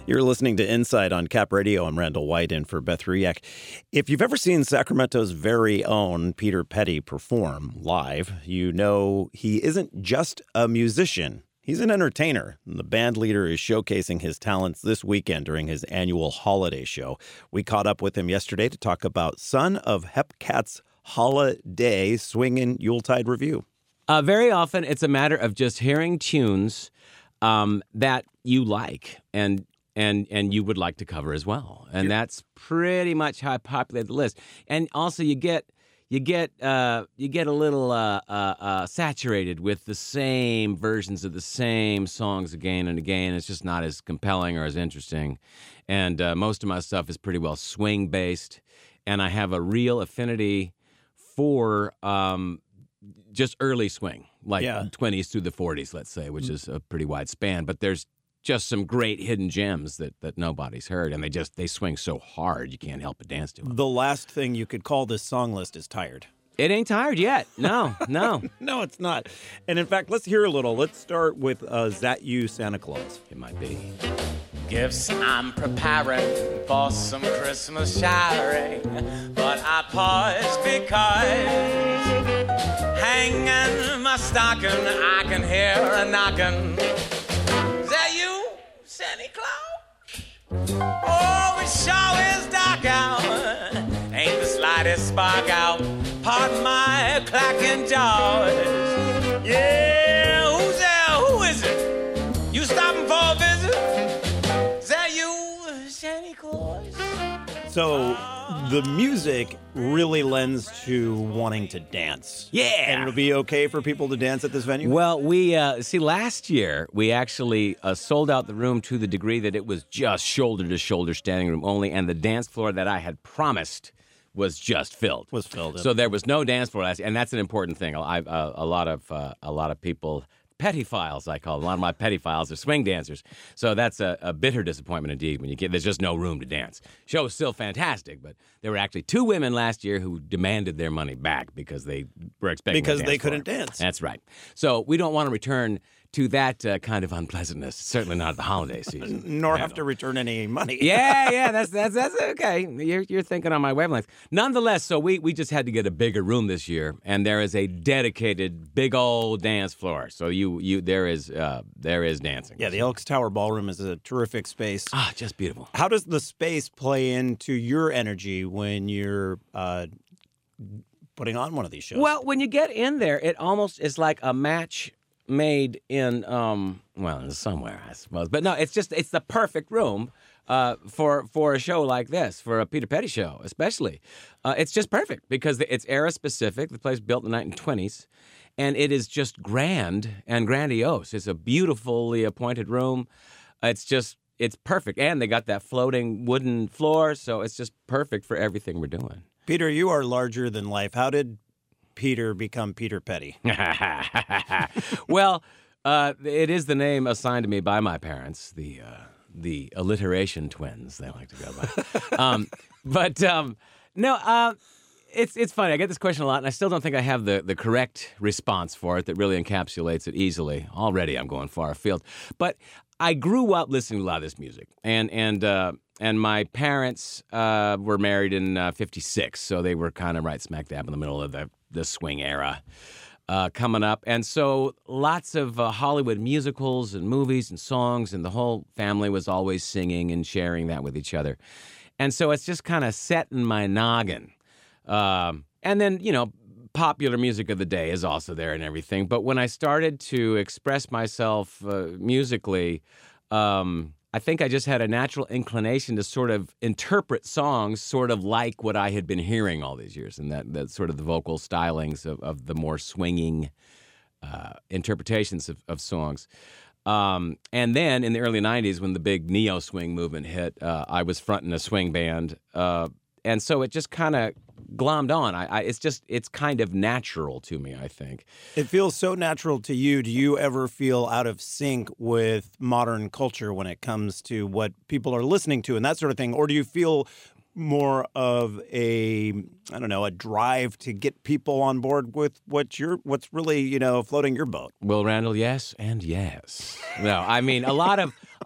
You're listening to Insight on Cap Radio. I'm Randall White in for Beth Riek. If you've ever seen Sacramento's very own Peter Petty perform live, you know he isn't just a musician. He's an entertainer. The band leader is showcasing his talents this weekend during his annual holiday show. We caught up with him yesterday to talk about Son of Hepcat's Holiday Swingin' Yuletide Review. Very often, it's a matter of just hearing tunes that you like and you would like to cover as well, and that's pretty much how I populate the list. And also, you get a little saturated with the same versions of the same songs again and again. It's just not as compelling or as interesting. And most of my stuff is pretty well swing based, and I have a real affinity for just early swing, like 20s through the 40s, let's say, which is a pretty wide span. But there's just some great hidden gems that nobody's heard, and they swing so hard you can't help but dance to them. The last thing you could call this song list is tired. It ain't tired yet. No. No, it's not. And in fact, let's hear a little. Let's start with Is That You, Santa Claus? It might be. Gifts I'm preparing for some Christmas sharing, but I pause because hanging my stocking, I can hear a knocking. Is that you, Santa Claus? Oh, it sure is dark out. Ain't the slightest spark out. Pardon my clacking jaws. Yeah, who's there? Who is it? You stopping for a visit? Is that you, Santa Claus? So the music really lends to wanting to dance. Yeah. And it'll be okay for people to dance at this venue? Well, we last year we actually sold out the room to the degree that it was just shoulder-to-shoulder standing room only, and the dance floor that I had promised was just filled. Was filled. So there was no dance floor last year, and that's an important thing. A lot of people, petty files, I call them. A lot of my petty files are swing dancers. So that's a bitter disappointment indeed when there's just no room to dance. Show was still fantastic, but there were actually 2 women last year who demanded their money back because they were expecting because a dance they couldn't floor. dance. That's right. So we don't want to return to that kind of unpleasantness. Certainly not at the holiday season. Nor have to return any money. Yeah, that's okay. You're thinking on my wavelength. Nonetheless, so we just had to get a bigger room this year, and there is a dedicated big old dance floor. So there is dancing. Yeah, the Elks Tower Ballroom is a terrific space. Ah, just beautiful. How does the space play into your energy when you're putting on one of these shows? Well, when you get in there, it almost is like a match made in somewhere, I suppose. But no, it's the perfect room for a show like this, for a Peter Petty show especially. It's just perfect because it's era specific. The place built in the 1920s, and it is just grand and grandiose. It's a beautifully appointed room. It's perfect, and they got that floating wooden floor, so it's just perfect for everything we're doing. Peter, you are larger than life. How did Peter become Peter Petty? Well, it is the name assigned to me by my parents, the alliteration twins, they like to go by. It's funny. I get this question a lot, and I still don't think I have the correct response for it that really encapsulates it easily. Already I'm going far afield. But I grew up listening to a lot of this music, and my parents were married in 1956, so they were kind of right smack dab in the middle of the swing era coming up. And so lots of Hollywood musicals and movies and songs, and the whole family was always singing and sharing that with each other. And so it's just kind of set in my noggin. And then, popular music of the day is also there and everything. But when I started to express myself musically, I think I just had a natural inclination to sort of interpret songs sort of like what I had been hearing all these years, and that sort of the vocal stylings of the more swinging interpretations of songs. And then in the early 90s, when the big neo-swing movement hit, I was fronting a swing band. And so it just kind of glommed on. It's kind of natural to me, I think. It feels so natural to you. Do you ever feel out of sync with modern culture when it comes to what people are listening to and that sort of thing? Or do you feel more of a drive to get people on board with what's really, floating your boat? Well, Randall, yes and yes. No, I mean, a lot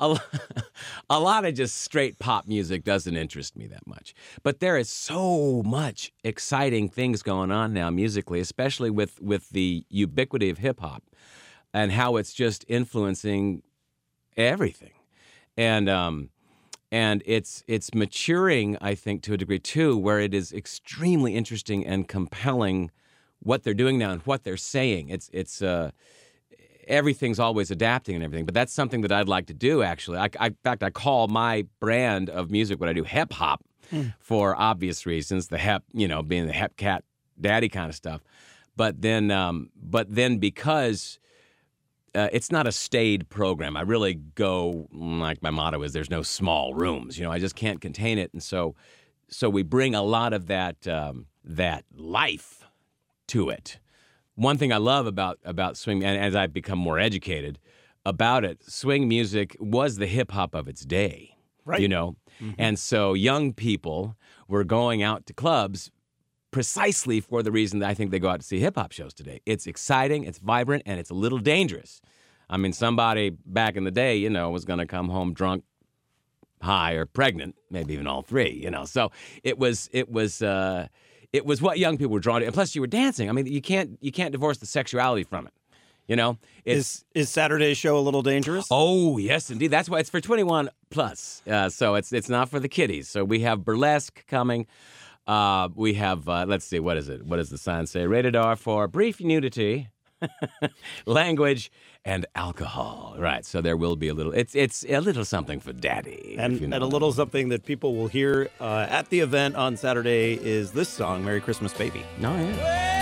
a lot of just straight pop music doesn't interest me that much. But there is so much exciting things going on now musically, especially with the ubiquity of hip hop and how it's just influencing everything. And it's maturing, I think, to a degree too, where it is extremely interesting and compelling what they're doing now and what they're saying. It's everything's always adapting and everything, but that's something that I'd like to do, actually. In fact, I call my brand of music what I do hip hop for obvious reasons, the hep, being the hep cat daddy kind of stuff. But then because it's not a staid program, I really go, like my motto is, there's no small rooms. I just can't contain it. And so we bring a lot of that life to it. One thing I love about swing, and as I've become more educated about it, swing music was the hip hop of its day, right? Mm-hmm. And so young people were going out to clubs precisely for the reason that I think they go out to see hip hop shows today. It's exciting, it's vibrant, and it's a little dangerous. I mean, somebody back in the day, was going to come home drunk, high, or pregnant, maybe even all three. So it was what young people were drawn to, and plus you were dancing. I mean, you can't divorce the sexuality from it. Is Saturday's show a little dangerous? Oh yes, indeed. That's why it's for 21 plus. So it's not for the kiddies. So we have burlesque coming. We have let's see, what is it? What does the sign say? Rated R for brief nudity, language, and alcohol. Right. So there will be a little. It's a little something for daddy, and a little something that people will hear at the event on Saturday is this song, "Merry Christmas, Baby." Oh yeah.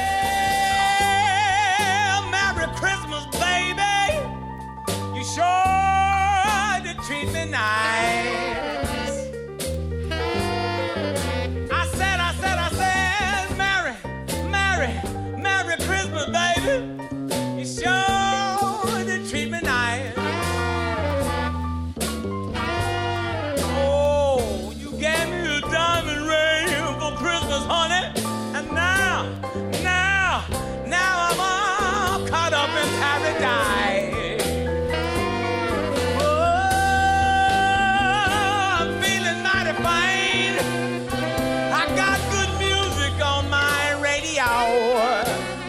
Well, Merry Christmas, baby. You sure did treat me nice. Merry Christmas, baby. You sure did treat me nice. Oh, you gave me a diamond ring for Christmas, honey. And now I'm all caught up in paradise. Oh, I'm feeling mighty fine. I got good music on my radio.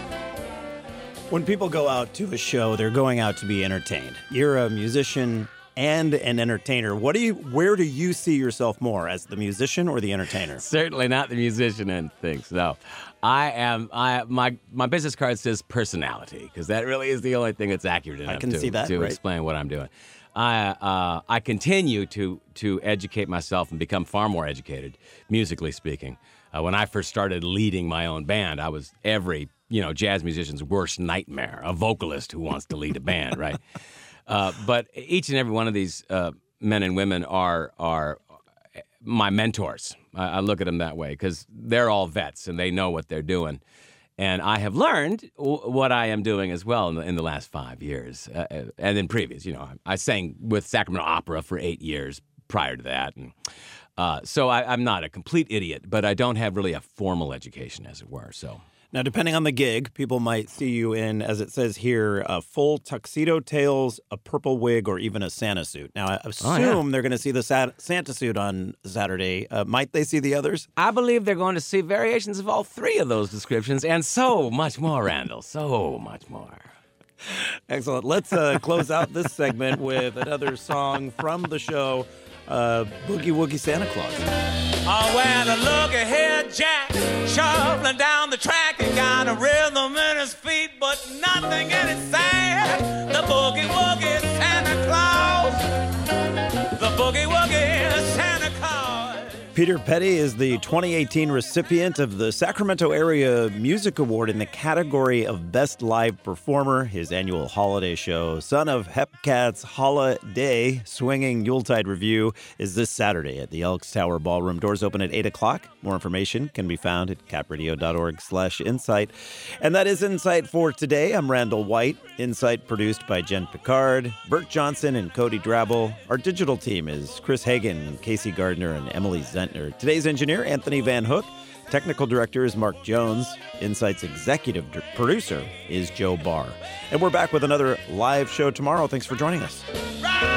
When people go out to a show, they're going out to be entertained. You're a musician and an entertainer. Where do you see yourself more, as the musician or the entertainer? Certainly not the musician and things. No, my business card says personality, because that really is the only thing that's accurate enough to explain what I'm doing. I continue to educate myself and become far more educated, musically speaking. When I first started leading my own band, I was every jazz musician's worst nightmare, a vocalist who wants to lead a band, right? But each and every one of these men and women are my mentors. I look at them that way because they're all vets and they know what they're doing. And I have learned what I am doing as well in the last 5 years. And in previous, I sang with Sacramento Opera for 8 years prior to that. And so I'm not a complete idiot, but I don't have really a formal education, as it were, so... Now, depending on the gig, people might see you in, as it says here, full tuxedo tails, a purple wig, or even a Santa suit. Now, I assume they're going to see the Santa suit on Saturday. Might they see the others? I believe they're going to see variations of all three of those descriptions, and so much more, Randall, so much more. Excellent. Let's close out this segment with another song from the show, Boogie Woogie Santa Claus. Oh, well, look at here, Jack, shuffling down the track and got a rhythm in his feet, but nothing in his sad. The Boogie Woogie Santa Claus. The Boogie Woogie Santa Claus. Peter Petty is the 2018 recipient of the Sacramento Area Music Award in the category of Best Live Performer. His annual holiday show, Son of Hepcats Holiday Swinging Yuletide Review, is this Saturday at the Elks Tower Ballroom. Doors open at 8 o'clock. More information can be found at capradio.org/insight. And that is Insight for today. I'm Randall White. Insight produced by Jen Picard, Bert Johnson, and Cody Drabble. Our digital team is Chris Hagan, Casey Gardner, and Emily Zentner. Today's engineer, Anthony Van Hook. Technical director is Mark Jones. Insight's executive producer is Joe Barr. And we're back with another live show tomorrow. Thanks for joining us.